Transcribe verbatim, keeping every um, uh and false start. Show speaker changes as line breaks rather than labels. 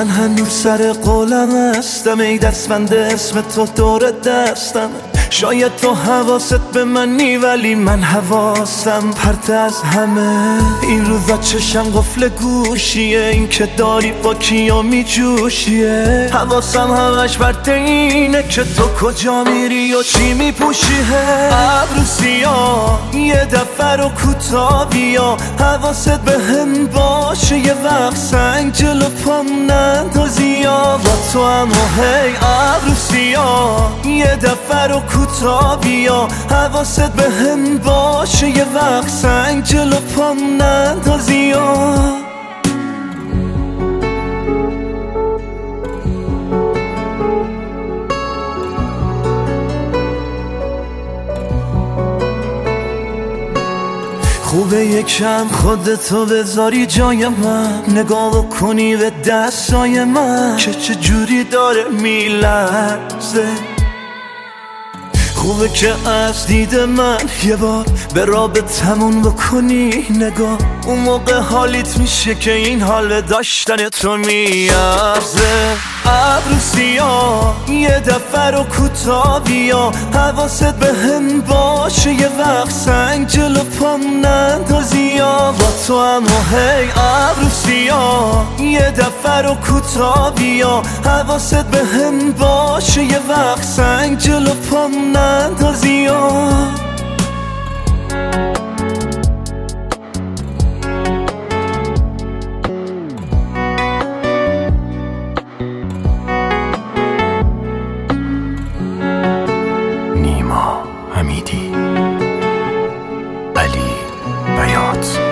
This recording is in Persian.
من هنوز سر قولم هستم، ای دستبند اسم تو دور دستم. شاید تو حواست به منی ولی من حواسم پرت از همه. این روزا چشم قفل گوشیه، این که داری با کیا می جوشیه. حواسم همش بر اینه که تو کجا میری و چی می پوشیه. ابرو سیاه یه دفعه رو کوتا بیا، حواست به هم باشه یه وقت سنگ جلو پام نندازی. با تو هم و هی ابرو سیاه یه دفعه رو کوتا بیا، حواست به هم باشه یه وقت سنگ جلو پام نندازی. خوبه یکم خودتو بذاری جای من، نگاه کنی به دستای من که چه جوری داره میلرزه. خوبه که از دید من یه بار به رابطمون بکنی نگاه، اون موقع حالیت میشه که این حال داشتن تو میارزه. ابرو سیاه یه دفعه رو کوتا بیا، حواست به هم باشه یه وقت سنگ جلو پام نندازی. با تو هم و هی ابرو سیاه یه دفعه رو کوتا بیا، حواست به هم باشه یه وقت سنگ جلو پام نندازی.
نیما حمیدی، علی بیات.